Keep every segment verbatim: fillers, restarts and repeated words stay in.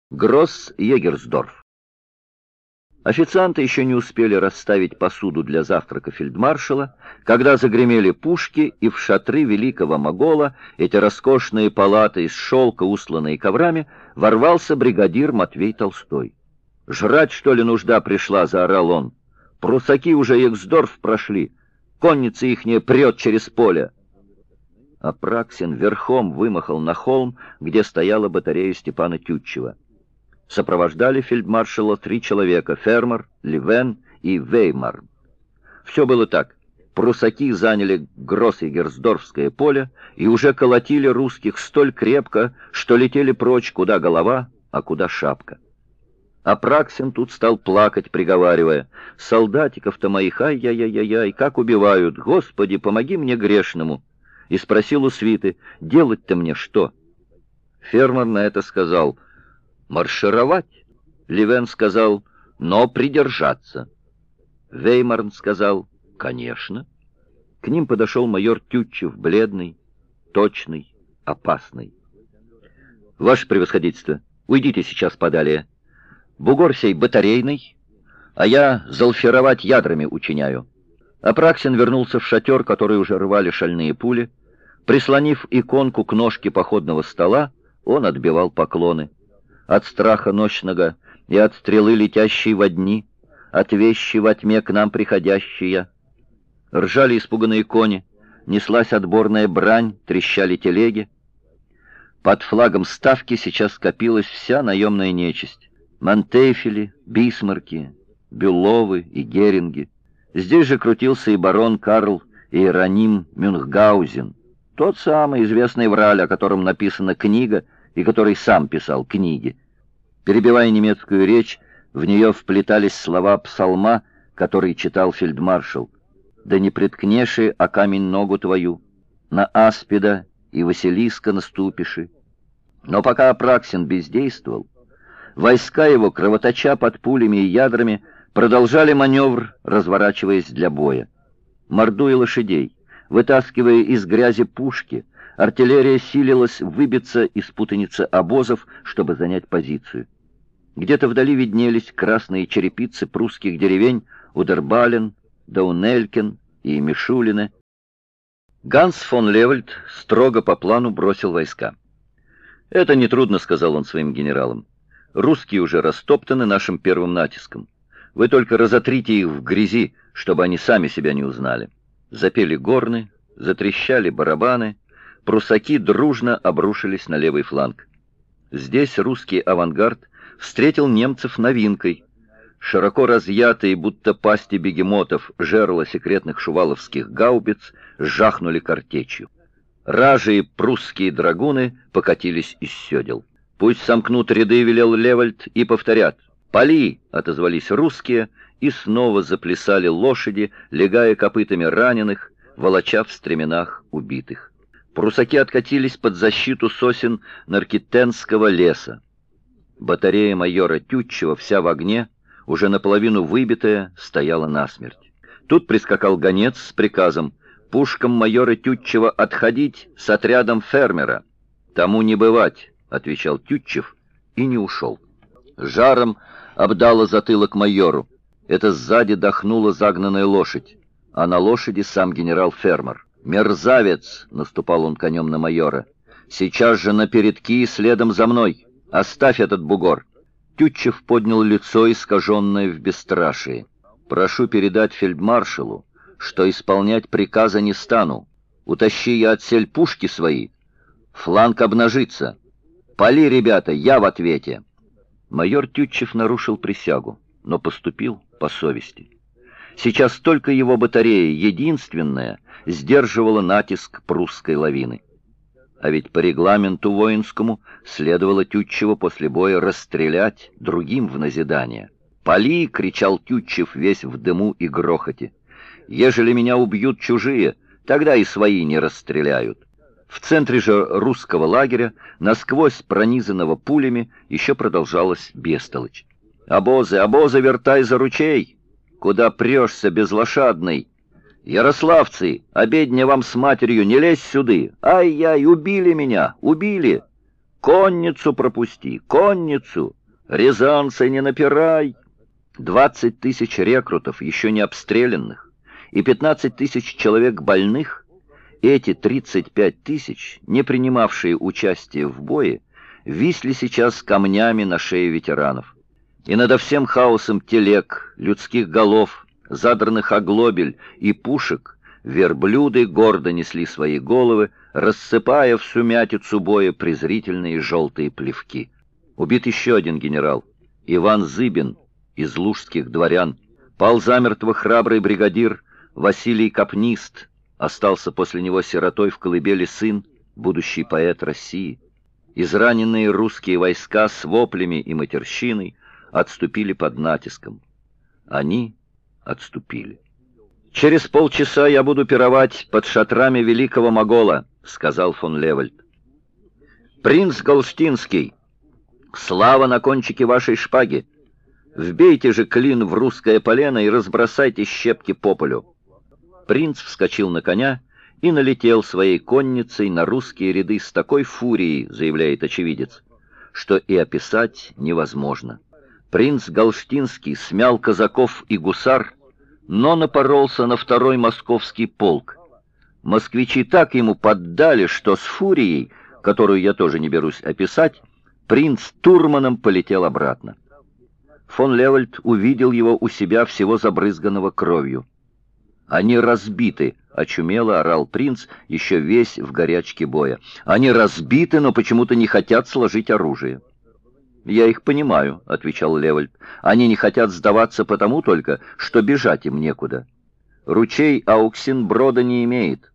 Гросс-Егерсдорф. Официанты еще не успели расставить посуду для завтрака фельдмаршала, когда загремели пушки, и в шатры великого могола, эти роскошные палаты из шелка, устланные коврами, ворвался бригадир Матвей Толстой. «Жрать, что ли, нужда пришла?» — заорал он. «Прусаки уже Егерсдорф прошли, конница ихняя прет через поле». Апраксин верхом вымахал на холм, где стояла батарея Степана Тютчева. Сопровождали фельдмаршала три человека — Фермер, Ливен и Веймар. Все было так. Прусаки заняли Гросс-Егерсдорфское поле и уже колотили русских столь крепко, что летели прочь, куда голова, а куда шапка. Апраксин тут стал плакать, приговаривая: «Солдатиков-то моих, ай-яй-яй-яй, как убивают! Господи, помоги мне грешному!» И спросил у свиты: «Делать-то мне что?» Фермер на это сказал: «Маршировать». Ливен сказал: «Но придержаться». Веймарн сказал: «Конечно». К ним подошел майор Тютчев, бледный, точный, опасный. «Ваше превосходительство, уйдите сейчас подалее. Бугор сей батарейный, а я залфировать ядрами учиняю». Апраксин вернулся в шатер, который уже рвали шальные пули. Прислонив иконку к ножке походного стола, он отбивал поклоны. От страха ночного и от стрелы, летящей во дни, от вещи во тьме к нам приходящие. Ржали испуганные кони, неслась отборная брань, трещали телеги. Под флагом ставки сейчас скопилась вся наемная нечисть. Монтефели, Бисмарки, Бюловы и Геринги. Здесь же крутился и барон Карл Иероним Мюнхгаузен, тот самый известный враль, о котором написана книга, и который сам писал книги. Перебивая немецкую речь, в нее вплетались слова псалма, который читал фельдмаршал: «Да не преткнеши о камень ногу твою, на аспида и Василиска наступиши». Но пока Апраксин бездействовал, войска его, кровоточа под пулями и ядрами, продолжали маневр, разворачиваясь для боя. Мордуя лошадей, вытаскивая из грязи пушки, артиллерия силилась выбиться из путаницы обозов, чтобы занять позицию. Где-то вдали виднелись красные черепицы прусских деревень Удербален, Даунелькен и Мишулине. Ганс фон Левальд строго по плану бросил войска. «Это нетрудно», — сказал он своим генералам. «Русские уже растоптаны нашим первым натиском. Вы только разотрите их в грязи, чтобы они сами себя не узнали». Запели горны, затрещали барабаны, прусаки дружно обрушились на левый фланг. Здесь русский авангард встретил немцев новинкой. Широко разъятые, будто пасти бегемотов, жерла секретных шуваловских гаубиц жахнули картечью. Ражи и прусские драгуны покатились из седел. «Пусть сомкнут ряды», — велел Левальд, — «и повторят». «Пали!» — отозвались русские, и снова заплясали лошади, легая копытами раненых, волоча в стременах убитых. Прусаки откатились под защиту сосен Наркитенского леса. Батарея майора Тютчева, вся в огне, уже наполовину выбитая, стояла насмерть. Тут прискакал гонец с приказом пушкам майора Тютчева отходить с отрядом Фермера. «Тому не бывать», — отвечал Тютчев и не ушел. Жаром обдало затылок майору. Это сзади дохнула загнанная лошадь, а на лошади сам генерал Фермер. «Мерзавец!» — наступал он конем на майора. «Сейчас же на передки следом за мной! Оставь этот бугор!» Тютчев поднял лицо, искаженное в бесстрашии. «Прошу передать фельдмаршалу, что исполнять приказа не стану. Утащи я отсель пушки свои. Фланг обнажится. Пали, ребята, я в ответе!» Майор Тютчев нарушил присягу, но поступил по совести. Сейчас только его батарея, единственная, сдерживала натиск прусской лавины. А ведь по регламенту воинскому следовало Тютчева после боя расстрелять другим в назидание. «Пали!» — кричал Тютчев весь в дыму и грохоте. «Ежели меня убьют чужие, тогда и свои не расстреляют». В центре же русского лагеря, насквозь пронизанного пулями, еще продолжалась бестолочь. «Обозы, обозы, вертай за ручей! Куда прешься, безлошадный? Ярославцы, обедня вам с матерью, не лезь сюды! Ай-яй, убили меня, убили! Конницу пропусти, конницу!» Рязанцы, не напирай! Двадцать тысяч рекрутов, еще не обстрелянных, и пятнадцать тысяч человек больных, эти тридцать пять тысяч, не принимавшие участие в бое, висли сейчас камнями на шее ветеранов. И над всем хаосом телег, людских голов, задранных оглобель и пушек верблюды гордо несли свои головы, рассыпая в сумятицу боя презрительные желтые плевки. Убит еще один генерал, Иван Зыбин, из лужских дворян. Пал замертво храбрый бригадир Василий Капнист, остался после него сиротой в колыбели сын, будущий поэт России. Израненные русские войска с воплями и матерщиной отступили под натиском. Они отступили. «Через полчаса я буду пировать под шатрами великого могола», — сказал фон Левальд. «Принц Голштинский, слава на кончике вашей шпаги! Вбейте же клин в русское полено и разбросайте щепки по полю». Принц вскочил на коня и налетел своей конницей на русские ряды с такой фурией, заявляет очевидец, что и описать невозможно. Принц Голштинский смял казаков и гусар, но напоролся на второй московский полк. Москвичи так ему поддали, что с фурией, которую я тоже не берусь описать, принц Турманом полетел обратно. Фон Левальд увидел его у себя всего забрызганного кровью. «Они разбиты!» — очумело орал принц, еще весь в горячке боя. «Они разбиты, но почему-то не хотят сложить оружие». «Я их понимаю», — отвечал Левальд. «Они не хотят сдаваться потому только, что бежать им некуда. Ручей Ауксин брода не имеет.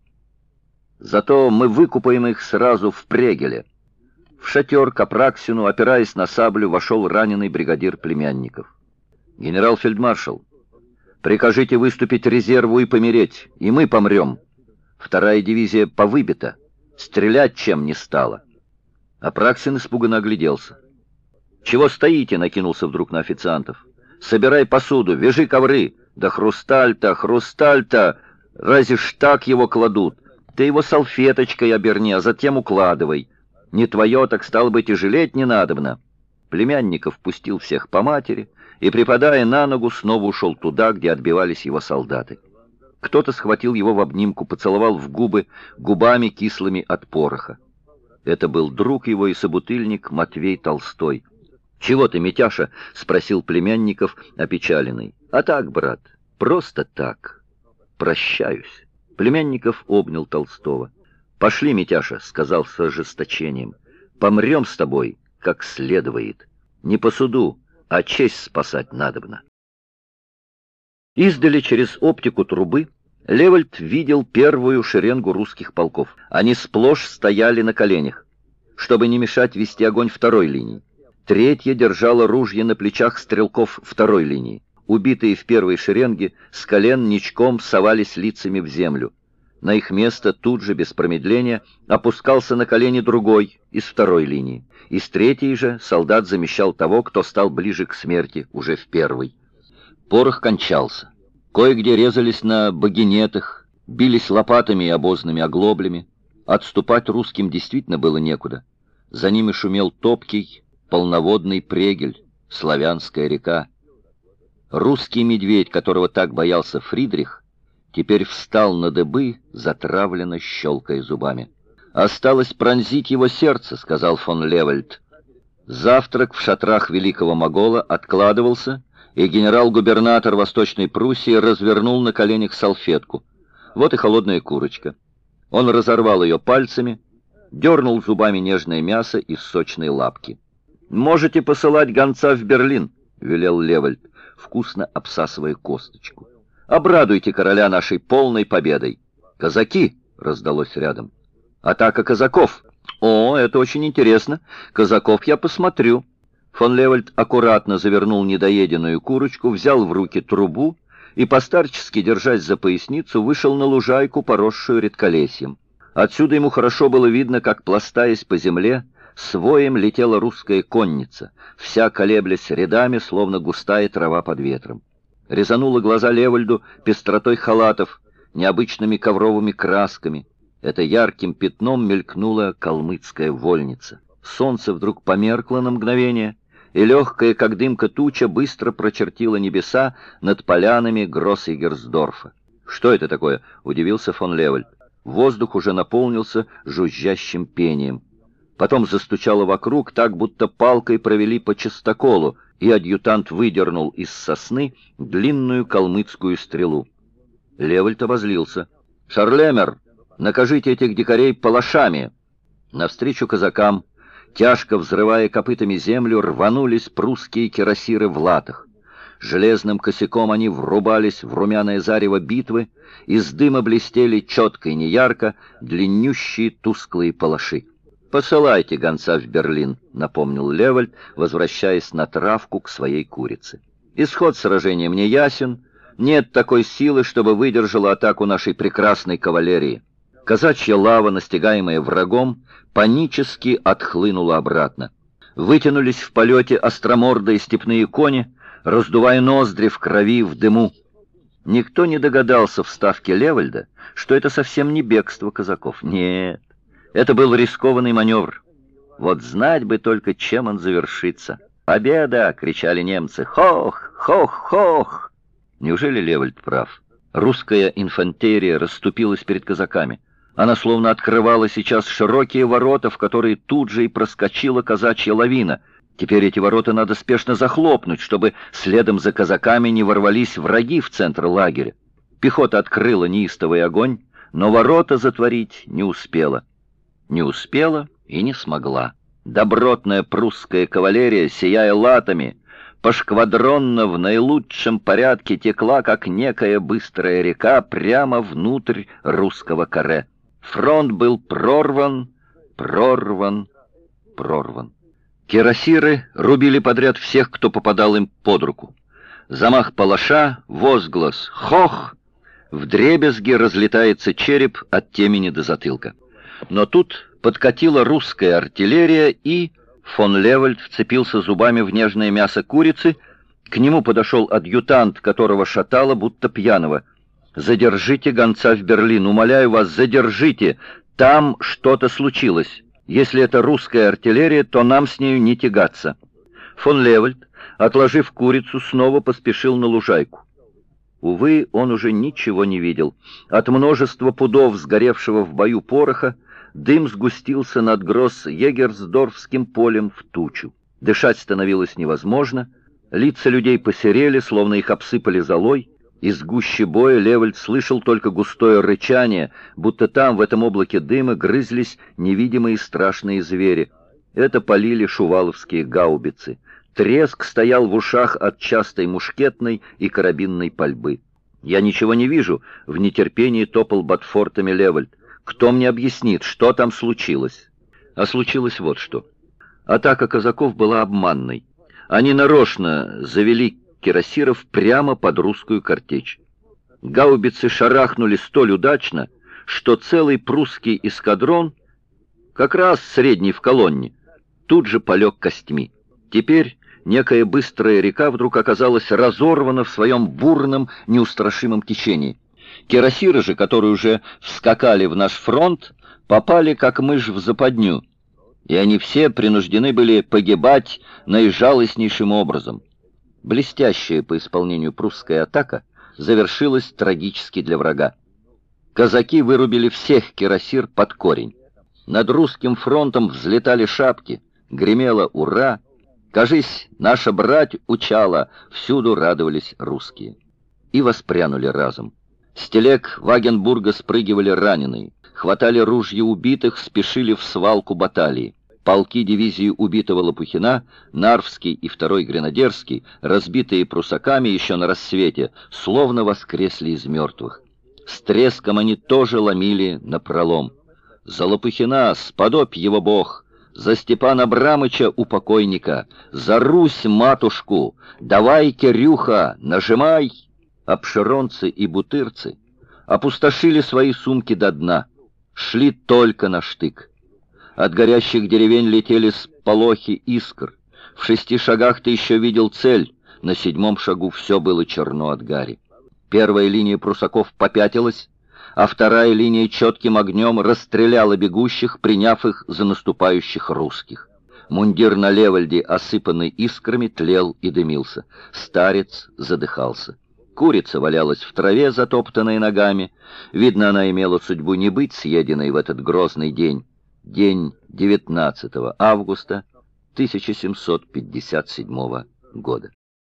Зато мы выкупаем их сразу в Прегеле». В шатер к Апраксину, опираясь на саблю, вошел раненый бригадир Племянников. «Генерал-фельдмаршал, прикажите выступить резерву и помереть, и мы помрем. Вторая дивизия повыбита, стрелять чем не стало». Апраксин испуганно огляделся. «Чего стоите?» — накинулся вдруг на официантов. «Собирай посуду, вяжи ковры. Да хрусталь-то, хрусталь-то! Разве ж так его кладут? Ты его салфеточкой оберни, а затем укладывай. Не твое, так стало быть, и жалеть не надобно». Племянников пустил всех по матери и, припадая на ногу, снова ушел туда, где отбивались его солдаты. Кто-то схватил его в обнимку, поцеловал в губы губами кислыми от пороха. Это был друг его и собутыльник Матвей Толстой. «Чего ты, Митяша?» — спросил Племянников, опечаленный. «А так, брат, просто так. Прощаюсь». Племянников обнял Толстого. «Пошли, Митяша», — сказал с ожесточением. «Помрем с тобой, как следует. Не по суду, а честь спасать надобно». Издали через оптику трубы Левальд видел первую шеренгу русских полков. Они сплошь стояли на коленях, чтобы не мешать вести огонь второй линии. Третья держала ружья на плечах стрелков второй линии. Убитые в первой шеренге с колен ничком совались лицами в землю. На их место тут же, без промедления, опускался на колени другой из второй линии. Из третьей же солдат замещал того, кто стал ближе к смерти, уже в первой. Порох кончался. Кое-где резались на багинетах, бились лопатами и обозными оглоблями. Отступать русским действительно было некуда. За ними шумел топкий, полноводный Прегель, славянская река. Русский медведь, которого так боялся Фридрих, теперь встал на дыбы, затравленно щелкая зубами. «Осталось пронзить его сердце», — сказал фон Левальд. Завтрак в шатрах великого могола откладывался, и генерал-губернатор Восточной Пруссии развернул на коленях салфетку. Вот и холодная курочка. Он разорвал ее пальцами, дернул зубами нежное мясо из сочной лапки. «Можете посылать гонца в Берлин», — велел Левальд, вкусно обсасывая косточку. «Обрадуйте короля нашей полной победой». «Казаки!» — раздалось рядом. «Атака казаков!» «О, это очень интересно. Казаков я посмотрю». Фон Левальд аккуратно завернул недоеденную курочку, взял в руки трубу и, постарчески держась за поясницу, вышел на лужайку, поросшую редколесьем. Отсюда ему хорошо было видно, как, пластаясь по земле, с воем летела русская конница, вся колеблясь рядами, словно густая трава под ветром. Резануло глаза Левальду пестротой халатов, необычными ковровыми красками. Это ярким пятном мелькнула калмыцкая вольница. Солнце вдруг померкло на мгновение, и легкая, как дымка, туча быстро прочертила небеса над полянами Гроссигерсдорфа. «Что это такое?» — удивился фон Левальд. Воздух уже наполнился жужжащим пением. Потом застучало вокруг, так будто палкой провели по частоколу, и адъютант выдернул из сосны длинную калмыцкую стрелу. Левальд обозлился. «Шарлемер, накажите этих дикарей палашами!» Навстречу казакам, тяжко взрывая копытами землю, рванулись прусские кирасиры в латах. Железным косяком они врубались в румяное зарево битвы, из дыма блестели четко и неярко длиннющие тусклые палаши. «Посылайте гонца в Берлин», — напомнил Левальд, возвращаясь на травку к своей курице. «Исход сражения мне ясен. Нет такой силы, чтобы выдержала атаку нашей прекрасной кавалерии». Казачья лава, настигаемая врагом, панически отхлынула обратно. Вытянулись в полете остромордые степные кони, раздувая ноздри в крови, в дыму. Никто не догадался в ставке Левальда, что это совсем не бегство казаков. Нет, это был рискованный маневр. Вот знать бы только, чем он завершится. «Победа!» — кричали немцы. «Хох! Хох! Хох!» Неужели Левальд прав? Русская инфантерия расступилась перед казаками. Она словно открывала сейчас широкие ворота, в которые тут же и проскочила казачья лавина. Теперь эти ворота надо спешно захлопнуть, чтобы следом за казаками не ворвались враги в центр лагеря. Пехота открыла неистовый огонь, но ворота затворить не успела. Не успела и не смогла. Добротная прусская кавалерия, сияя латами, пошквадронно в наилучшем порядке текла, как некая быстрая река, прямо внутрь русского каре. Фронт был прорван, прорван, прорван. Кирасиры рубили подряд всех, кто попадал им под руку. Замах палаша, возглас «Хох!» вдребезги разлетается череп от темени до затылка. Но тут подкатила русская артиллерия, и фон Левальд вцепился зубами в нежное мясо курицы. К нему подошел адъютант, которого шатало, будто пьяного. «Задержите гонца в Берлин, умоляю вас, задержите! Там что-то случилось. Если это русская артиллерия, то нам с нею не тягаться». Фон Левальд, отложив курицу, снова поспешил на лужайку. Увы, он уже ничего не видел. От множества пудов сгоревшего в бою пороха дым сгустился над Гросс-Егерсдорфским полем в тучу. Дышать становилось невозможно. Лица людей посерели, словно их обсыпали золой. Из гущи боя Левальд слышал только густое рычание, будто там, в этом облаке дыма, грызлись невидимые страшные звери. Это полили шуваловские гаубицы. Треск стоял в ушах от частой мушкетной и карабинной пальбы. «Я ничего не вижу», — в нетерпении топал ботфортами Левальд. «Кто мне объяснит, что там случилось?» А случилось вот что. Атака казаков была обманной. Они нарочно завели кирасиров прямо под русскую картечь. Гаубицы шарахнули столь удачно, что целый прусский эскадрон, как раз средний в колонне, тут же полег костьми. Теперь некая быстрая река вдруг оказалась разорвана в своем бурном, неустрашимом течении. Кирасиры же, которые уже вскакали в наш фронт, попали как мышь в западню, и они все принуждены были погибать наижалостнейшим образом. Блестящая по исполнению прусская атака завершилась трагически для врага. Казаки вырубили всех кирасир под корень. Над русским фронтом взлетали шапки, гремело «Ура!». Кажись, наша брать учала, всюду радовались русские. И воспрянули разом. С телег Вагенбурга спрыгивали раненые, хватали ружья убитых, спешили в свалку баталии. Полки дивизии убитого Лопухина, Нарвский и второй Гренадерский, разбитые прусаками еще на рассвете, словно воскресли из мертвых. С треском они тоже ломили напролом. За Лопухина сподобь его бог, за Степана Абрамыча у покойника, за Русь матушку, давай, Кирюха, нажимай! Обширонцы и бутырцы опустошили свои сумки до дна, шли только на штык. От горящих деревень летели сполохи искр. В шести шагах ты еще видел цель, на седьмом шагу все было черно от гари. Первая линия прусаков попятилась, а вторая линия четким огнем расстреляла бегущих, приняв их за наступающих русских. Мундир на Левальде, осыпанный искрами, тлел и дымился. Старец задыхался. Курица валялась в траве, затоптанной ногами. Видно, она имела судьбу не быть съеденной в этот грозный день. День девятнадцатого августа тысяча семьсот пятьдесят седьмого года.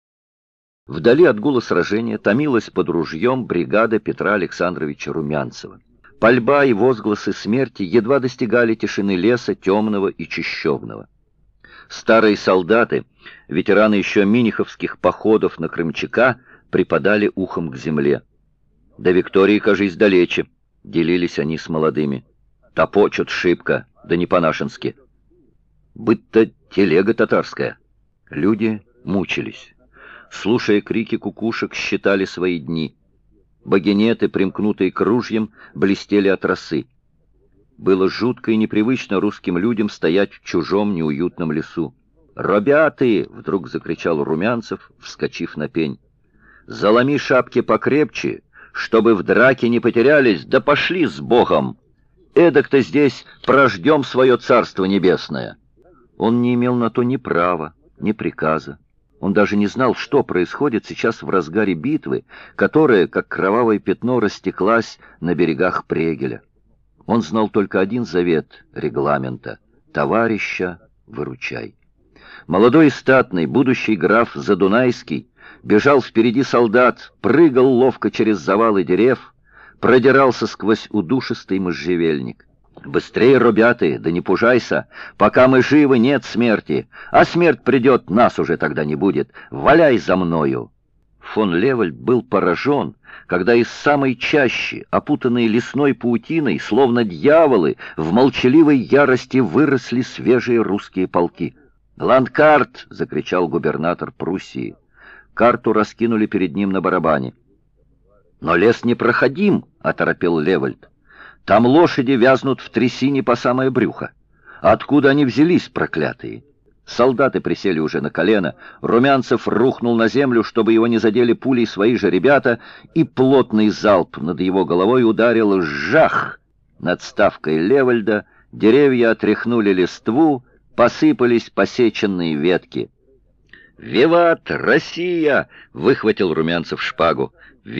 Вдали от гула сражения томилась под ружьем бригада Петра Александровича Румянцева. Пальба и возгласы смерти едва достигали тишины леса темного и чащобного. Старые солдаты, ветераны еще миниховских походов на Крымчака, припадали ухом к земле. До Виктории, кажись, далече, делились они с молодыми. Топочут шибко, да не по-нашенски. Быть-то телега татарская. Люди мучились. Слушая крики кукушек, считали свои дни. Багинеты, примкнутые к ружьям, блестели от росы. Было жутко и непривычно русским людям стоять в чужом неуютном лесу. «Робяты!» — вдруг закричал Румянцев, вскочив на пень. «Заломи шапки покрепче, чтобы в драке не потерялись, да пошли с Богом! Эдак-то здесь прождем свое царство небесное!» Он не имел на то ни права, ни приказа. Он даже не знал, что происходит сейчас в разгаре битвы, которая, как кровавое пятно, растеклась на берегах Прегеля. Он знал только один завет регламента — «Товарища, выручай». Молодой и статный, будущий граф Задунайский, бежал впереди солдат, прыгал ловко через завалы дерев, продирался сквозь удушистый можжевельник. «Быстрее, ребята, да не пужайся! Пока мы живы, нет смерти, а смерть придет, нас уже тогда не будет. Валяй за мною!» Фон Левальд был поражен, когда из самой чащи, опутанные лесной паутиной, словно дьяволы, в молчаливой ярости выросли свежие русские полки. «Ландкарт!» — закричал губернатор Пруссии. Карту раскинули перед ним на барабане. «Но лес непроходим!» — оторопел Левальд. «Там лошади вязнут в трясине по самое брюхо. Откуда они взялись, проклятые?» Солдаты присели уже на колено, Румянцев рухнул на землю, чтобы его не задели пулей свои же ребята, и плотный залп над его головой ударил «жах!» Над ставкой Левальда деревья отряхнули листву, посыпались посеченные ветки. «Виват, Россия!» — выхватил Румянцев шпагу.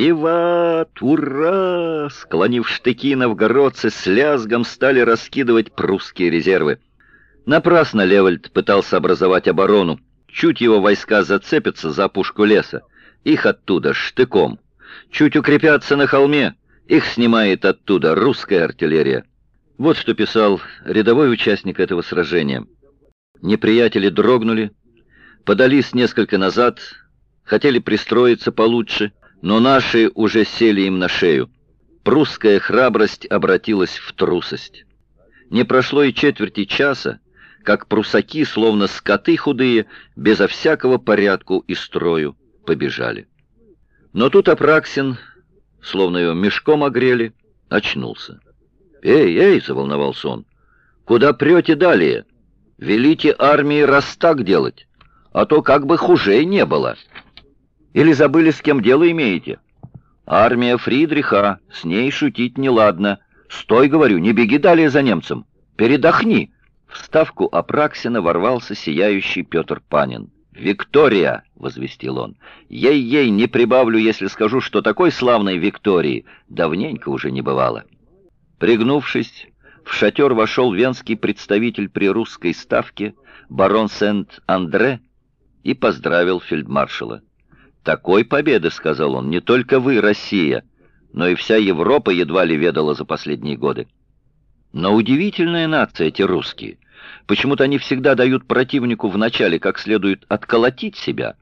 «Виват! Ура!» Склонив штыки, новгородцы с лязгом стали раскидывать прусские резервы. Напрасно Левальд пытался образовать оборону. Чуть его войска зацепятся за опушку леса, их оттуда штыком. Чуть укрепятся на холме, их снимает оттуда русская артиллерия. Вот что писал рядовой участник этого сражения. Неприятели дрогнули, подались несколько назад, хотели пристроиться получше, но наши уже сели им на шею. Прусская храбрость обратилась в трусость. Не прошло и четверти часа, как прусаки, словно скоты худые, безо всякого порядку и строю, побежали. Но тут Апраксин, словно его мешком огрели, очнулся. «Эй, эй!» — заволновался он. «Куда прете далее? Велите армии раз так делать, а то как бы хуже не было. Или забыли, с кем дело имеете? Армия Фридриха, с ней шутить неладно. Стой, говорю, не беги далее за немцем. Передохни!» В ставку Апраксина ворвался сияющий Петр Панин. «Виктория!» — возвестил он. «Ей-ей, не прибавлю, если скажу, что такой славной Виктории давненько уже не бывало». Пригнувшись, в шатер вошел венский представитель при русской ставке, барон Сент-Андре, и поздравил фельдмаршала. «Такой победы, — сказал он, — не только вы, Россия, но и вся Европа едва ли ведала за последние годы. Но удивительная нация эти русские. Почему-то они всегда дают противнику вначале как следует отколотить себя,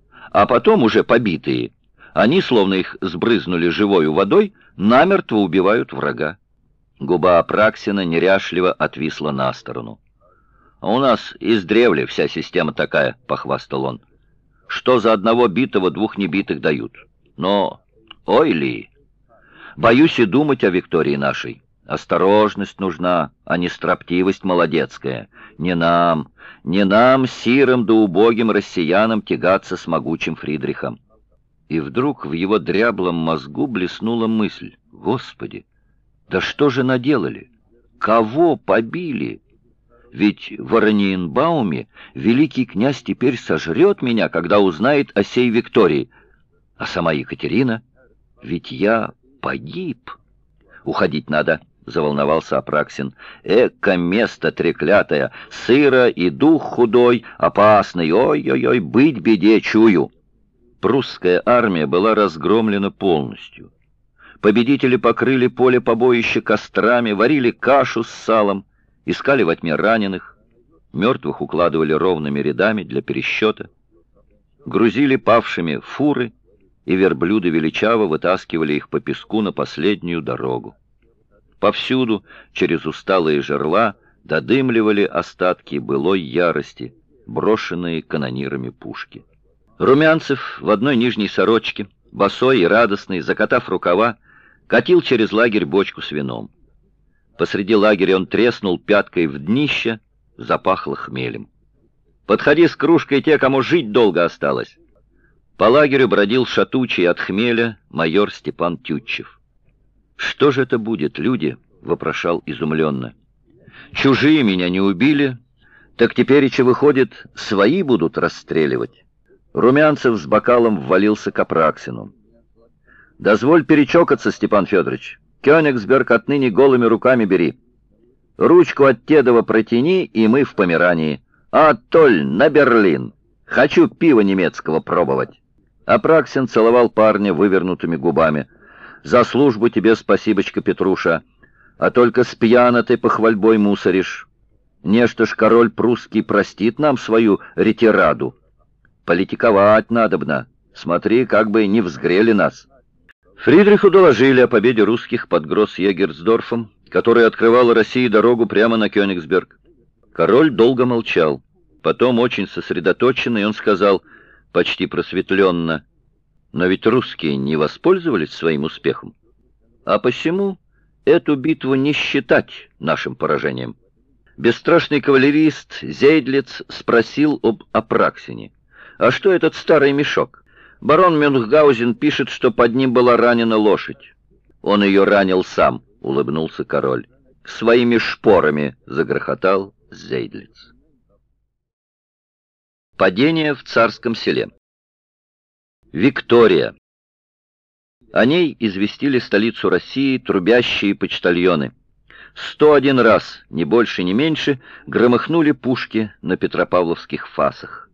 а потом, уже побитые, они, словно их сбрызнули живою водой, намертво убивают врага». Губа Апраксина неряшливо отвисла на сторону. «А у нас издревле вся система такая», — похвастал он. «Что за одного битого двух небитых дают? Но, ой ли, боюсь и думать о Виктории нашей. Осторожность нужна, а не строптивость молодецкая. Не нам, не нам, сирым да убогим россиянам, тягаться с могучим Фридрихом». И вдруг в его дряблом мозгу блеснула мысль: «Господи, да что же наделали? Кого побили? Ведь в Ораниенбауме великий князь теперь сожрет меня, когда узнает о сей Виктории. А сама Екатерина? Ведь я погиб. Уходить надо, заволновался Апраксин. Эко место треклятое, сыро и дух худой, опасный, ой-ой-ой, быть беде чую. Прусская армия была разгромлена полностью. Победители покрыли поле побоища кострами, варили кашу с салом, искали во тьме раненых, мертвых укладывали ровными рядами для пересчета, грузили павшими фуры, и верблюды величаво вытаскивали их по песку на последнюю дорогу. Повсюду, через усталые жерла, додымливали остатки былой ярости, брошенные канонирами пушки. Румянцев в одной нижней сорочке, босой и радостный, закатав рукава, катил через лагерь бочку с вином. Посреди лагеря он треснул пяткой в днище, запахло хмелем. «Подходи с кружкой те, кому жить долго осталось!» По лагерю бродил шатучий от хмеля майор Степан Тютчев. «Что же это будет, люди?» — вопрошал изумленно. «Чужие меня не убили, так тепереча, выходит, свои будут расстреливать». Румянцев с бокалом ввалился к Апраксину. «Дозволь перечокаться, Степан Федорович. Кёнигсберг отныне голыми руками бери. Ручку от Тедова протяни, и мы в Померании. А толь на Берлин. Хочу пива немецкого пробовать». Апраксин целовал парня вывернутыми губами. «За службу тебе спасибочка, Петруша. А только спьяно ты похвальбой мусоришь. Нечто ж король прусский простит нам свою ретираду. Политиковать надобно. Смотри, как бы не взгрели нас». Фридриху доложили о победе русских под Гросс-Егерсдорфом, которая открывала России дорогу прямо на Кёнигсберг. Король долго молчал. Потом, очень сосредоточенный, он сказал, почти просветленно: «Но ведь русские не воспользовались своим успехом, а посему эту битву не считать нашим поражением». Бесстрашный кавалерист Зейдлиц спросил об Апраксине. «А что этот старый мешок? Барон Мюнхгаузен пишет, что под ним была ранена лошадь». «Он ее ранил сам», — улыбнулся король. «Своими шпорами», — загрохотал Зейдлиц. Падение в Царском Селе. Виктория. О ней известили столицу России трубящие почтальоны. Сто один раз, ни больше, ни меньше, громыхнули пушки на петропавловских фасах.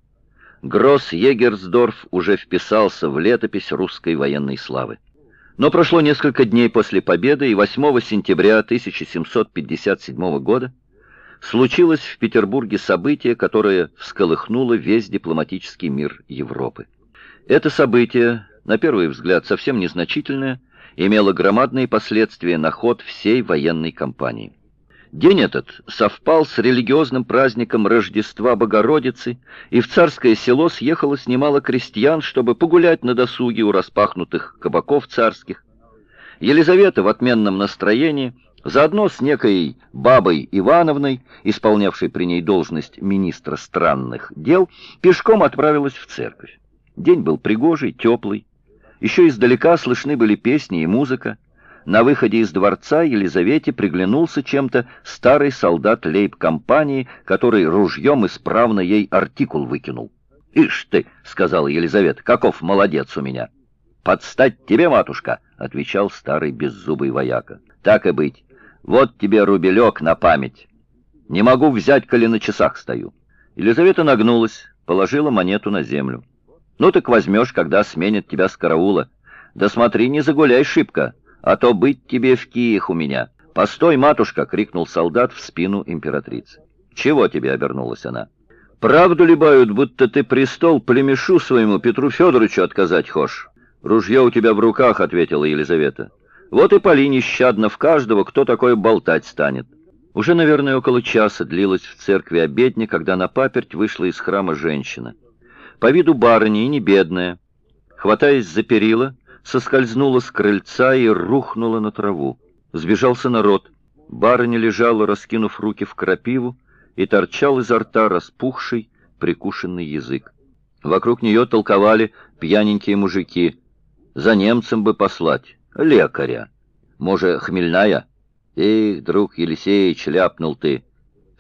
Гросс-Егерсдорф уже вписался в летопись русской военной славы. Но прошло несколько дней после победы, и восьмого сентября тысяча семьсот пятьдесят седьмого года случилось в Петербурге событие, которое всколыхнуло весь дипломатический мир Европы. Это событие, на первый взгляд совсем незначительное, имело громадные последствия на ход всей военной кампании. День этот совпал с религиозным праздником Рождества Богородицы, и в Царское Село съехалось немало крестьян, чтобы погулять на досуге у распахнутых кабаков царских. Елизавета в отменном настроении, заодно с некой бабой Ивановной, исполнявшей при ней должность министра странных дел, пешком отправилась в церковь. День был пригожий, теплый. Еще издалека слышны были песни и музыка. На выходе из дворца Елизавете приглянулся чем-то старый солдат лейб-компании, который ружьем исправно ей артикул выкинул. «Ишь ты», — сказала Елизавета, — «каков молодец у меня». «Подстать тебе, матушка», — отвечал старый беззубый вояка. «Так и быть. Вот тебе рубелек на память. Не могу взять, коли на часах стою». Елизавета нагнулась, положила монету на землю. «Ну так возьмешь, когда сменят тебя с караула. Да смотри, не загуляй шибко, а то быть тебе в киях у меня». «Постой, матушка!» — крикнул солдат в спину императрицы. «Чего тебе?» — обернулась она. «Правду ли бают, будто ты престол племешу своему Петру Федоровичу отказать хошь?» «Ружье у тебя в руках», — ответила Елизавета. «Вот и пали нещадно в каждого, кто такое болтать станет». Уже, наверное, около часа длилась в церкви обедня, когда на паперть вышла из храма женщина. По виду барыня и не бедная. Хватаясь за перила, соскользнула с крыльца и рухнула на траву. Сбежался народ. Барыня лежала, раскинув руки в крапиву, и торчал изо рта распухший, прикушенный язык. Вокруг нее толковали пьяненькие мужики. За немцем бы послать, лекаря. Может, хмельная? Эх, друг Елисеич, ляпнул ты. В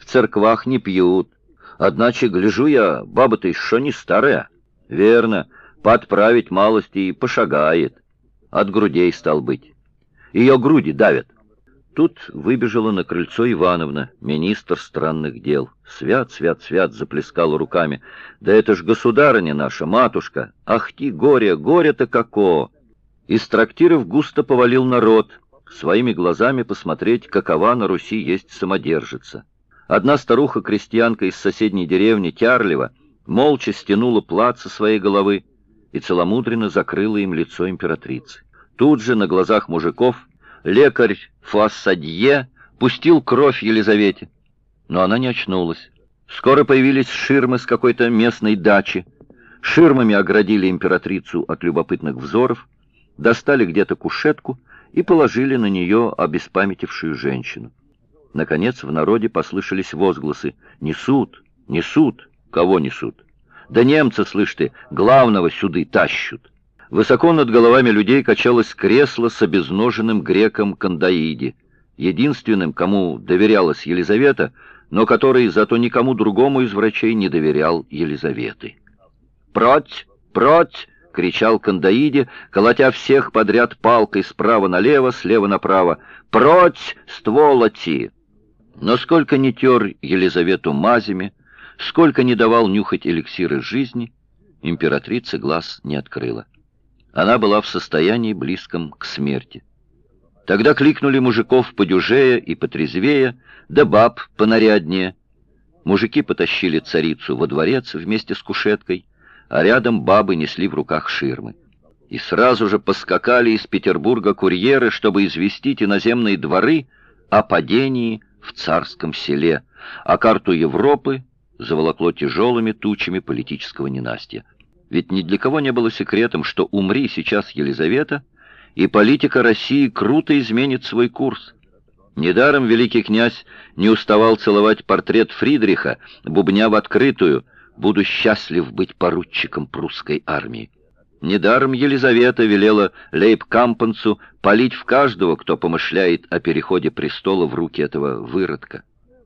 в церквах не пьют. Одначе, гляжу я, баба-то еще не старая. Верно, подправить малость и пошагает. От грудей стал быть. Ее груди давят. Тут выбежала на крыльцо Ивановна, министр странных дел. Свят, свят, свят, заплескала руками. Да это ж государыня наша, матушка. Ах ти, горе, горе-то како! Из трактиров густо повалил народ, своими глазами посмотреть, какова на Руси есть самодержица. Одна старуха-крестьянка из соседней деревни Тярлева молча стянула плат со своей головы и целомудренно закрыла им лицо императрицы. Тут же на глазах мужиков лекарь Фуассадье пустил кровь Елизавете, но она не очнулась. Скоро появились ширмы с какой-то местной дачи. Ширмами оградили императрицу от любопытных взоров, достали где-то кушетку и положили на нее обеспамятившую женщину. Наконец в народе послышались возгласы: «Несут! Несут! Кого несут? Да немца, слышь ты, главного сюды тащут!» Высоко над головами людей качалось кресло с обезноженным греком Кандаиди, единственным, кому доверялась Елизавета, но который зато никому другому из врачей не доверял Елизаветы. «Прочь! Прочь!» — кричал Кандаиди, колотя всех подряд палкой справа налево, слева направо. «Прочь, стволоти!» Но сколько не тер Елизавету мазями, сколько не давал нюхать эликсиры жизни, императрица глаз не открыла. Она была в состоянии близком к смерти. Тогда кликнули мужиков подюжее и потрезвее, да баб понаряднее. Мужики потащили царицу во дворец вместе с кушеткой, а рядом бабы несли в руках ширмы. И сразу же поскакали из Петербурга курьеры, чтобы известить иноземные дворы о падении в царском селе, а карту Европы заволокло тяжелыми тучами политического ненастья. Ведь ни для кого не было секретом, что умри сейчас Елизавета, и политика России круто изменит свой курс. Недаром великий князь не уставал целовать портрет Фридриха, бубня в открытую: «Буду счастлив быть поручиком прусской армии». Недаром Елизавета велела лейб-кампанцу палить в каждого, кто помышляет о переходе престола в руки этого выродка.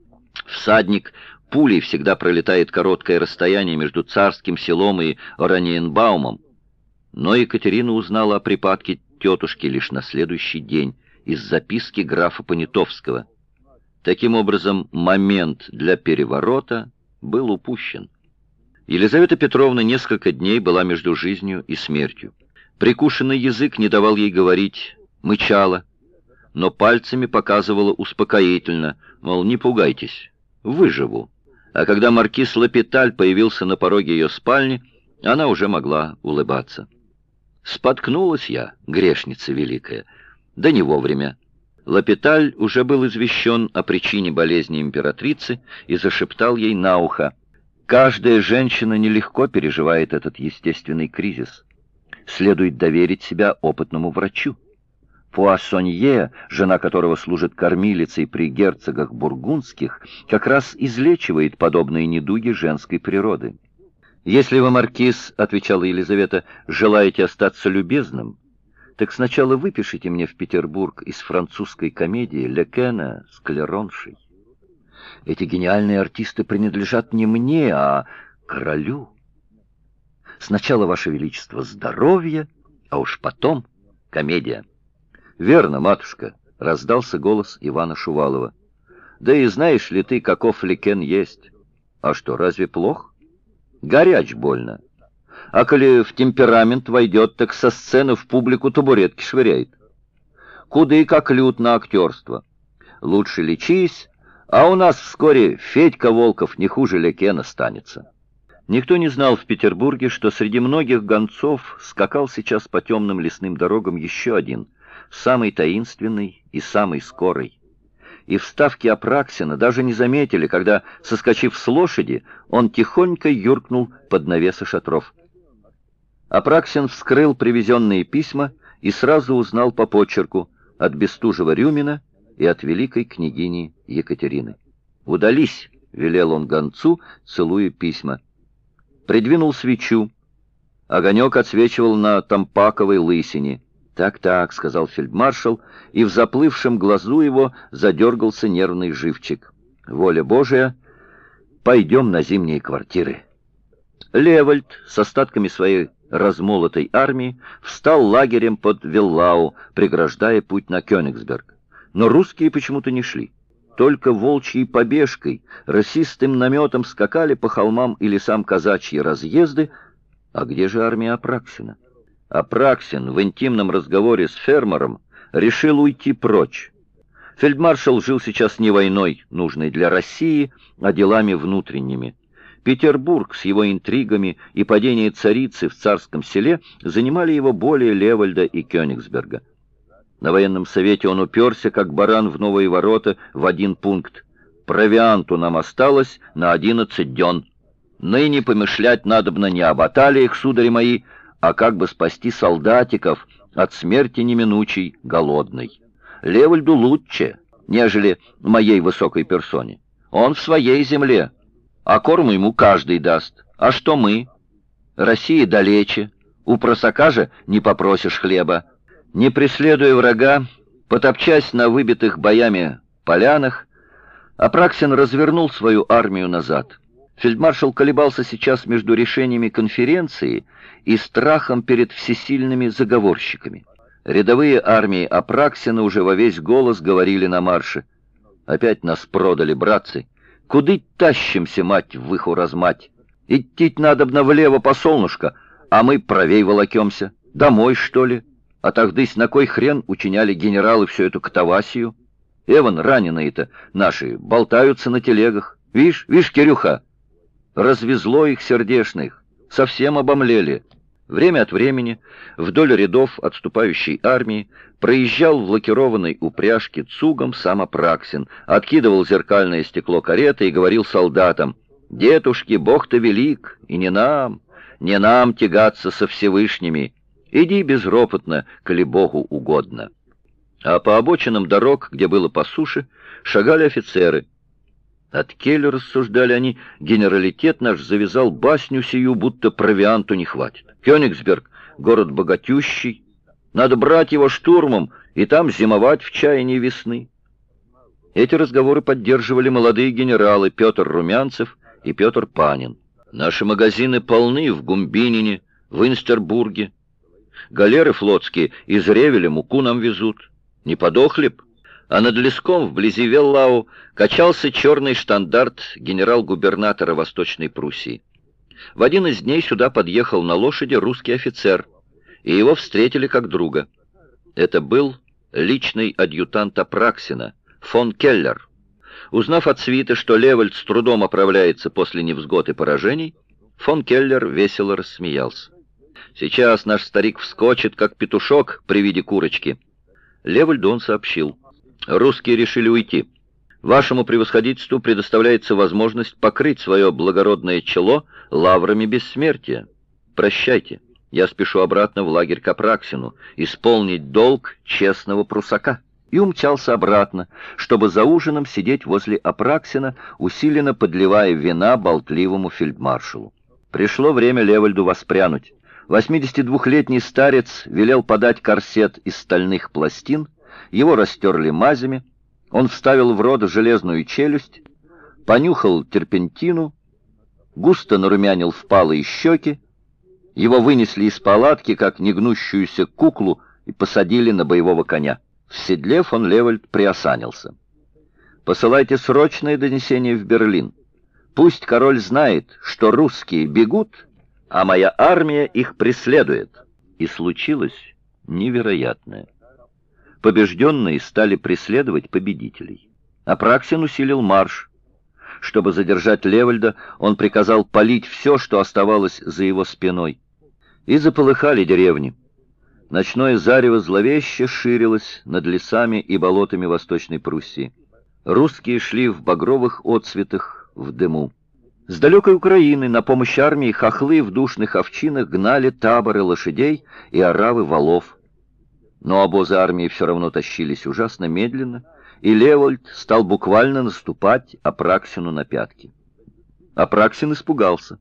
Всадник пулей всегда пролетает короткое расстояние между царским селом и Ораниенбаумом. Но Екатерина узнала о припадке тетушки лишь на следующий день из записки графа Понятовского. Таким образом, момент для переворота был упущен. Елизавета Петровна несколько дней была между жизнью и смертью. Прикушенный язык не давал ей говорить, мычала, но пальцами показывала успокоительно, мол, не пугайтесь, выживу. А когда маркиз Лапиталь появился на пороге ее спальни, она уже могла улыбаться. Споткнулась я, грешница великая, да не вовремя. Лапиталь уже был извещен о причине болезни императрицы и зашептал ей на ухо: «Каждая женщина нелегко переживает этот естественный кризис. Следует доверить себя опытному врачу. Пуассонье, жена которого служит кормилицей при герцогах бургундских, как раз излечивает подобные недуги женской природы. Если вы, маркиз, — отвечала Елизавета, — желаете остаться любезным, так сначала выпишите мне в Петербург из французской комедии Лекена с Клероншей. Эти гениальные артисты принадлежат не мне, а королю. Сначала, Ваше Величество, здоровье, а уж потом комедия». «Верно, матушка», — раздался голос Ивана Шувалова. «Да и знаешь ли ты, каков Лекен есть? А что, разве плох? Горяч больно. А коли в темперамент войдет, так со сцены в публику табуретки швыряет. Куды как лют на актерство. Лучше лечись, а у нас вскоре Федька Волков не хуже Лекена станется». Никто не знал в Петербурге, что среди многих гонцов скакал сейчас по темным лесным дорогам еще один, самый таинственный и самый скорый. И в ставке Апраксина даже не заметили, когда, соскочив с лошади, он тихонько юркнул под навесы шатров. Апраксин вскрыл привезенные письма и сразу узнал по почерку от Бестужева-Рюмина и от великой княгини Екатерины. «Удались», — велел он гонцу, целуя письма. Придвинул свечу. Огонек отсвечивал на тампаковой лысине. «Так-так», — сказал фельдмаршал, и в заплывшем глазу его задергался нервный живчик. воля Божия, пойдем на зимние квартиры. Левальд с остатками своей размолотой армии встал лагерем под Виллау, преграждая путь на Кёнигсберг. Но русские почему-то не шли. Только волчьей побежкой, рысистым наметом скакали по холмам и лесам казачьи разъезды. А где же армия Апраксина? Апраксин в интимном разговоре с фермером решил уйти прочь. Фельдмаршал жил сейчас не войной, нужной для России, а делами внутренними. Петербург с его интригами и падение царицы в царском селе занимали его более Левальда и Кёнигсберга. На военном совете он уперся, как баран в новые ворота, в один пункт. Провианту нам осталось на одиннадцать дён. Ныне помышлять надобно не об баталиях, судари мои, а как бы спасти солдатиков от смерти неминучей голодной. Левальду лучше, нежели моей высокой персоне. Он в своей земле, а корму ему каждый даст. А что мы? Россия далече, у просака же не попросишь хлеба. Не преследуя врага, потопчась на выбитых боями полянах, Апраксин развернул свою армию назад. Фельдмаршал колебался сейчас между решениями конференции и страхом перед всесильными заговорщиками. Рядовые армии Апраксина уже во весь голос говорили на марше: «Опять нас продали, братцы! Куды тащимся, мать в иху размать? Идти надобно влево по солнышку, а мы правей волокемся. Домой, что ли? А тагдысь на кой хрен учиняли генералы всю эту катавасию? Эван, раненые-то наши, болтаются на телегах. Вишь, вишь, Кирюха, развезло их сердешных, совсем обомлели». Время от времени вдоль рядов отступающей армии проезжал в лакированной упряжке цугом сам Апраксин, откидывал зеркальное стекло кареты и говорил солдатам: «Детушки, Бог-то велик, и не нам, не нам тягаться со Всевышними. Иди безропотно, коли Богу угодно». А по обочинам дорог, где было по суше, шагали офицеры. От кель, рассуждали они, генералитет наш завязал басню сию, будто провианту не хватит. Кёнигсберг — город богатющий, надо брать его штурмом и там зимовать в чаянии весны. Эти разговоры поддерживали молодые генералы Петр Румянцев и Петр Панин. Наши магазины полны в Гумбинине, в Инстербурге. Галеры флотские из Ревеля муку нам везут. Не подохли б? А над леском, вблизи Веллау, качался черный штандарт генерал-губернатора Восточной Пруссии. В один из дней сюда подъехал на лошади русский офицер, и его встретили как друга. Это был личный адъютант Апраксина, фон Келлер. Узнав от свиты, что Левальд с трудом оправляется после невзгод и поражений, фон Келлер весело рассмеялся. «Сейчас наш старик вскочит, как петушок при виде курочки». Левальду он сообщил: «Русские решили уйти. Вашему превосходительству предоставляется возможность покрыть свое благородное чело лаврами бессмертия. Прощайте, я спешу обратно в лагерь к Апраксину, исполнить долг честного прусака». И умчался обратно, чтобы за ужином сидеть возле Апраксина, усиленно подливая вина болтливому фельдмаршалу. Пришло время Левальду воспрянуть. восьмидесятидвухлетний старец велел подать корсет из стальных пластин, его растерли мазями, он вставил в рот железную челюсть, понюхал терпентину, густо нарумянил впалые щеки, его вынесли из палатки, как негнущуюся куклу, и посадили на боевого коня. В седле фон Левальд приосанился. «Посылайте срочное донесение в Берлин. Пусть король знает, что русские бегут, а моя армия их преследует». И случилось невероятное. Побежденные стали преследовать победителей. Апраксин усилил марш. Чтобы задержать Левальда, он приказал палить все, что оставалось за его спиной. И заполыхали деревни. Ночное зарево зловеще ширилось над лесами и болотами Восточной Пруссии. Русские шли в багровых отцветах, в дыму. С далекой Украины на помощь армии хохлы в душных овчинах гнали таборы лошадей и оравы валов. Но обозы армии все равно тащились ужасно медленно, и Левальд стал буквально наступать Апраксину на пятки. Апраксин испугался.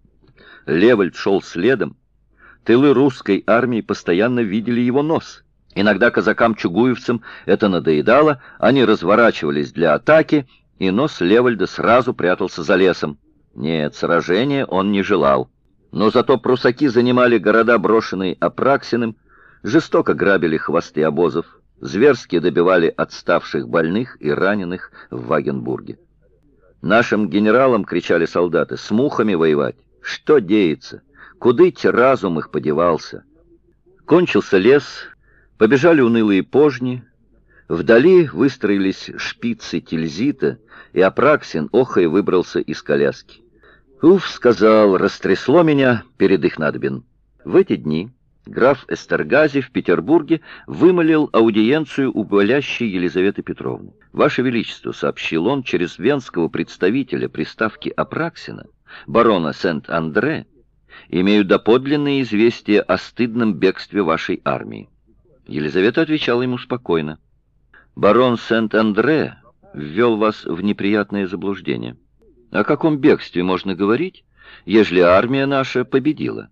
Левальд шел следом. Тылы русской армии постоянно видели его нос. Иногда казакам-чугуевцам это надоедало, они разворачивались для атаки, и нос Левальда сразу прятался за лесом. Нет, сражения он не желал. Но зато прусаки занимали города, брошенные Апраксиным, жестоко грабили хвосты обозов, зверски добивали отставших больных и раненых в Вагенбурге. Нашим генералам, кричали солдаты, с мухами воевать. Что деется? Кудыть разум их подевался? Кончился лес, побежали унылые пожни, вдали выстроились шпицы Тильзита, и Апраксин охая выбрался из коляски. «Уф», — сказал, — «растрясло меня перед их надобен». В эти дни граф Эстергази в Петербурге вымолил аудиенцию у болящей Елизаветы Петровны. «Ваше Величество», — сообщил он через венского представителя при ставке Апраксина, барона Сент-Андре, «имею доподлинные известия о стыдном бегстве вашей армии». Елизавета отвечала ему спокойно: «Барон Сент-Андре ввел вас в неприятное заблуждение. О каком бегстве можно говорить, ежели армия наша победила?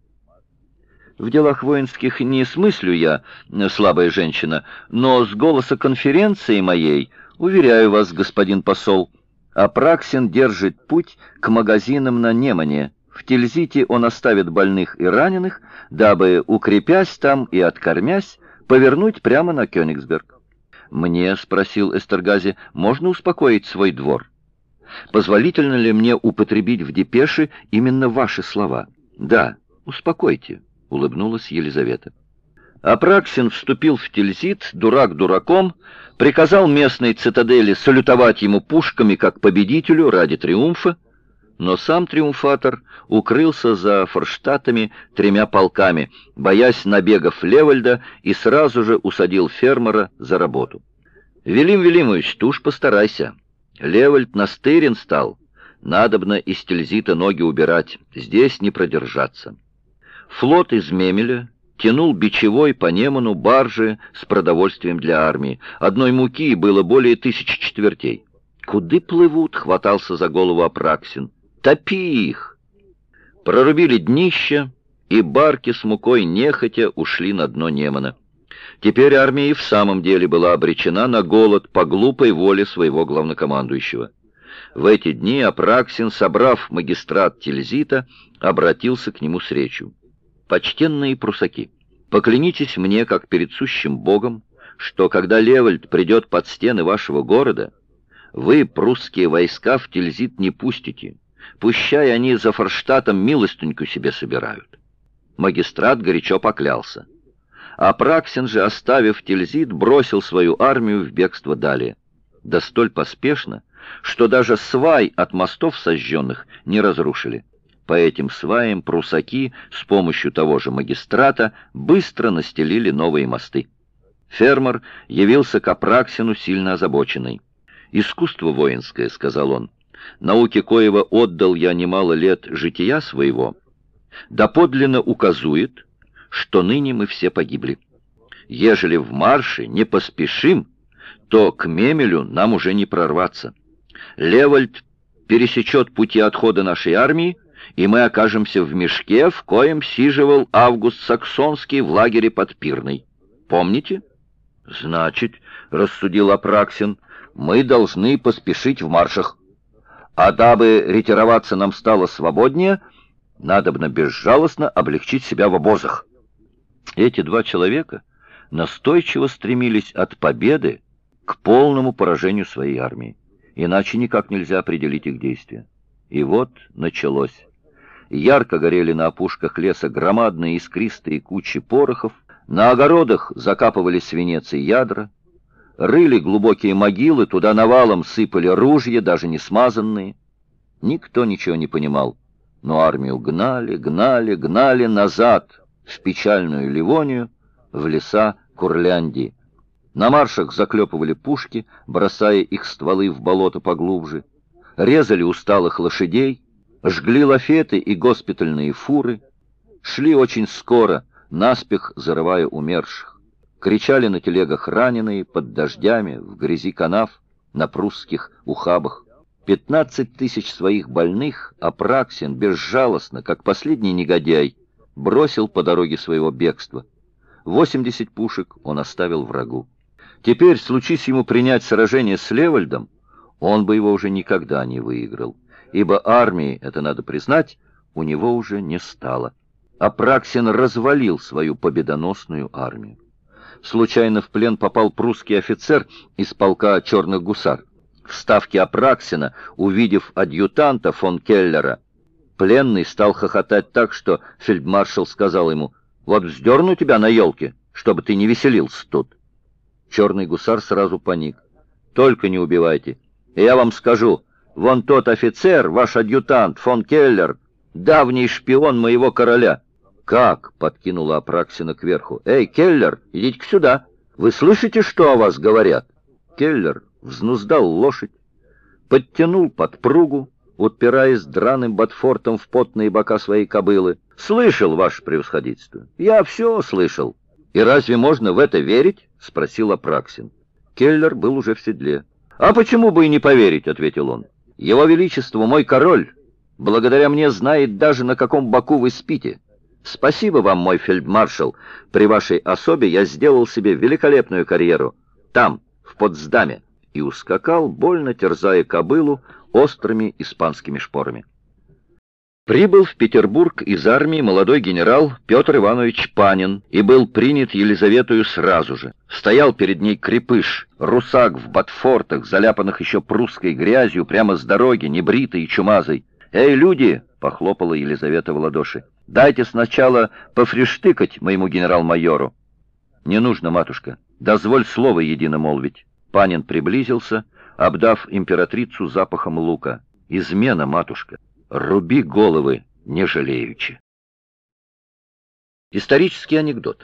В делах воинских не смыслю я, слабая женщина, но с голоса конференции моей, уверяю вас, господин посол, Апраксин держит путь к магазинам на Немане. В Тильзите он оставит больных и раненых, дабы, укрепясь там и откормясь, повернуть прямо на Кёнигсберг. Мне, — спросил Эстергази, — можно успокоить свой двор? Позволительно ли мне употребить в депеше именно ваши слова? Да, успокойте, — улыбнулась Елизавета. Апраксин вступил в Тильзит, дурак дураком, приказал местной цитадели салютовать ему пушками как победителю ради триумфа, но сам триумфатор укрылся за Форштатами тремя полками, боясь набегов Левальда, и сразу же усадил фермера за работу. «Велим Велимович, ты уж постарайся. Левальд настырен стал. Надобно из Тильзита ноги убирать, здесь не продержаться». Флот из Мемеля тянул бичевой по Неману баржи с продовольствием для армии. Одной муки было более тысячи четвертей. «Куды плывут?» — хватался за голову Апраксин. «Топи их!» Прорубили днище, и барки с мукой нехотя ушли на дно Немана. Теперь армия и в самом деле была обречена на голод по глупой воле своего главнокомандующего. В эти дни Апраксин, собрав магистрат Тильзита, обратился к нему с речью: «Почтенные прусаки, поклянитесь мне, как перед сущим Богом, что когда Левальд придет под стены вашего города, вы прусские войска в Тильзит не пустите, пущай они за Форштатом милостыньку себе собирают». Магистрат горячо поклялся. Апраксин же, оставив Тильзит, бросил свою армию в бегство далее. Да столь поспешно, что даже свай от мостов сожженных не разрушили. По этим сваям прусаки с помощью того же магистрата быстро настелили новые мосты. Фермер явился к Апраксину сильно озабоченный. «Искусство воинское, — сказал он, — науке коего отдал я немало лет жития своего, доподлинно указует, что ныне мы все погибли. Ежели в марше не поспешим, то к Мемелю нам уже не прорваться. Левальд пересечет пути отхода нашей армии, и мы окажемся в мешке, в коем сиживал Август Саксонский в лагере под Пирной. Помните?» «Значит, — рассудил Апраксин, — мы должны поспешить в маршах. А дабы ретироваться нам стало свободнее, надобно безжалостно облегчить себя в обозах». Эти два человека настойчиво стремились от победы к полному поражению своей армии. Иначе никак нельзя определить их действия. И вот началось. Ярко горели на опушках леса громадные искристые кучи порохов, на огородах закапывали свинец и ядра, рыли глубокие могилы, туда навалом сыпали ружья, даже не смазанные. Никто ничего не понимал, но армию гнали, гнали, гнали назад, в печальную Ливонию, в леса Курляндии. На маршах заклепывали пушки, бросая их стволы в болото поглубже, резали усталых лошадей, жгли лафеты и госпитальные фуры, шли очень скоро, наспех зарывая умерших. Кричали на телегах раненые, под дождями, в грязи канав, на прусских ухабах. Пятнадцать тысяч своих больных Апраксин безжалостно, как последний негодяй, бросил по дороге своего бегства. Восемьдесят пушек он оставил врагу. Теперь, случись ему принять сражение с Левальдом, он бы его уже никогда не выиграл, ибо армии, это надо признать, у него уже не стало. Апраксин развалил свою победоносную армию. Случайно в плен попал прусский офицер из полка черных гусар. В ставке Апраксина, увидев адъютанта фон Келлера, пленный стал хохотать так, что фельдмаршал сказал ему: «Вот вздерну тебя на елке, чтобы ты не веселился тут». Черный гусар сразу паник. «Только не убивайте. И я вам скажу, вон тот офицер, ваш адъютант, фон Келлер, давний шпион моего короля». «Как?» — подкинула Апраксина кверху. «Эй, Келлер, идите-ка сюда. Вы слышите, что о вас говорят?» Келлер взнуздал лошадь, подтянул подпругу, упираясь драным ботфортом в потные бока своей кобылы. «Слышал, ваше превосходительство. Я все слышал. И разве можно в это верить?» — спросил Апраксин. Келлер был уже в седле. «А почему бы и не поверить?» — ответил он. «Его Величество, мой король, благодаря мне знает даже, на каком боку вы спите. Спасибо вам, мой фельдмаршал. При вашей особе я сделал себе великолепную карьеру. Там, в Потсдаме». И ускакал, больно терзая кобылу острыми испанскими шпорами. Прибыл в Петербург из армии молодой генерал Петр Иванович Панин и был принят Елизаветою сразу же. Стоял перед ней крепыш, русак в ботфортах, заляпанных еще прусской грязью, прямо с дороги, небритый и чумазый. «Эй, люди!» — похлопала Елизавета в ладоши. «Дайте сначала пофриштыкать моему генерал-майору». «Не нужно, матушка. Дозволь слово едино молвить». Панин приблизился, обдав императрицу запахом лука. «Измена, матушка. Руби головы, не жалеючи». Исторический анекдот.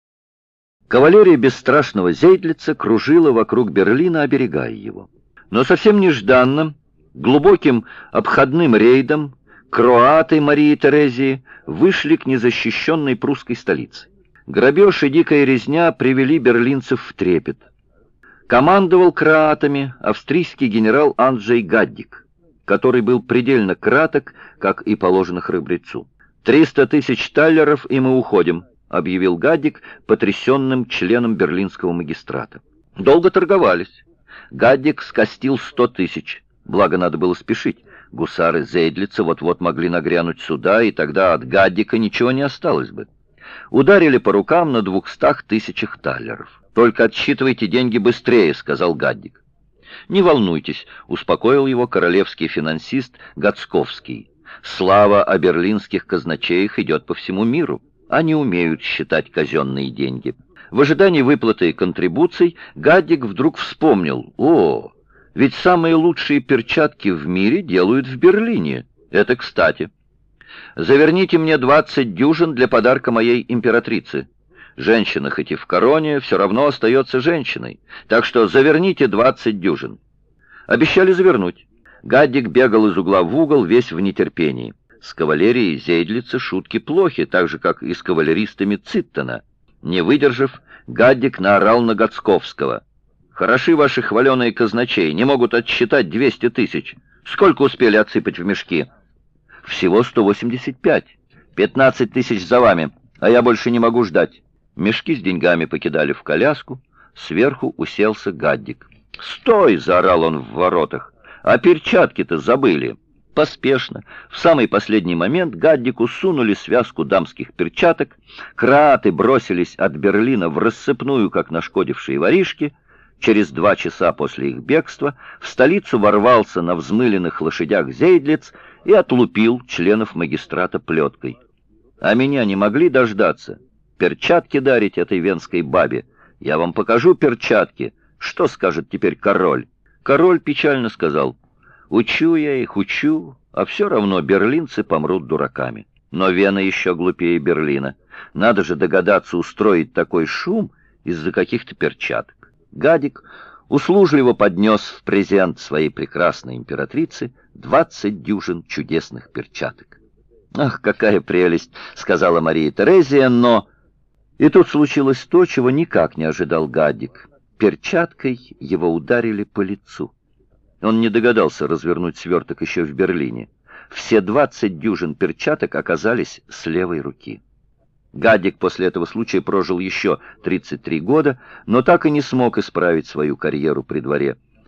Кавалерия бесстрашного Зейдлица кружила вокруг Берлина, оберегая его. Но совсем нежданно, глубоким обходным рейдом, кроаты Марии Терезии вышли к незащищенной прусской столице. Грабеж и дикая резня привели берлинцев в трепет. Командовал кроатами австрийский генерал Анджей Гаддик, который был предельно краток, как и положено храбрецу. «Триста тысяч таллеров, и мы уходим», — объявил Гаддик потрясенным членом берлинского магистрата. Долго торговались. Гаддик скостил сто тысяч, благо надо было спешить. Гусары Зейдлица вот-вот могли нагрянуть сюда, и тогда от Гаддика ничего не осталось бы. Ударили по рукам на двухстах тысячах таллеров. «Только отсчитывайте деньги быстрее», — сказал Гаддик. «Не волнуйтесь», — успокоил его королевский финансист Гацковский. «Слава о берлинских казначеях идет по всему миру. Они умеют считать казенные деньги». В ожидании выплаты контрибуций Гаддик вдруг вспомнил: «О, ведь самые лучшие перчатки в мире делают в Берлине. Это кстати. Заверните мне двадцать дюжин для подарка моей императрице. Женщина, хоть и в короне, все равно остается женщиной, так что заверните двадцать дюжин». Обещали завернуть. Гаддик бегал из угла в угол, весь в нетерпении. С кавалерией Зейдлица шутки плохи, так же, как и с кавалеристами Циттена. Не выдержав, Гаддик наорал на Гацковского: «Хороши ваши хваленые казначеи, не могут отсчитать двести тысяч. Сколько успели отсыпать в мешки?» «Всего сто восемьдесят пять. пятнадцать тысяч за вами, а я больше не могу ждать». Мешки с деньгами покидали в коляску, сверху уселся Гаддик. «Стой!» — заорал он в воротах. «А перчатки-то забыли!» Поспешно, в самый последний момент, Гаддику сунули связку дамских перчаток, кроаты бросились от Берлина в рассыпную, как нашкодившие воришки. Через два часа после их бегства в столицу ворвался на взмыленных лошадях Зейдлиц и отлупил членов магистрата плеткой. «А меня не могли дождаться? Перчатки дарить этой венской бабе? Я вам покажу перчатки. Что скажет теперь король?» Король печально сказал: «Учу я их, учу, а все равно берлинцы помрут дураками. Но Вена еще глупее Берлина. Надо же догадаться устроить такой шум из-за каких-то перчаток». Гаддик услужливо поднес в презент своей прекрасной императрице двадцать дюжин чудесных перчаток. «Ах, какая прелесть!» — сказала Мария Терезия, но... И тут случилось то, чего никак не ожидал Гаддик. Перчаткой его ударили по лицу. Он не догадался развернуть сверток еще в Берлине. Все двадцать дюжин перчаток оказались с левой руки. Гаддик после этого случая прожил еще тридцать три года, но так и не смог исправить свою карьеру при дворе.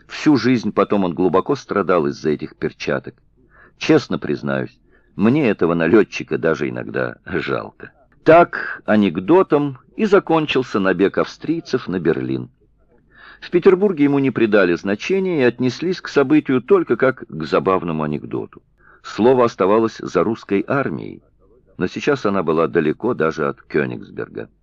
Всю жизнь потом он глубоко страдал из-за этих перчаток. Честно признаюсь, мне этого налетчика даже иногда жалко. Так анекдотом и закончился набег австрийцев на Берлин. В Петербурге ему не придали значения и отнеслись к событию только как к забавному анекдоту. Слово оставалось за русской армией, но сейчас она была далеко даже от Кёнигсберга.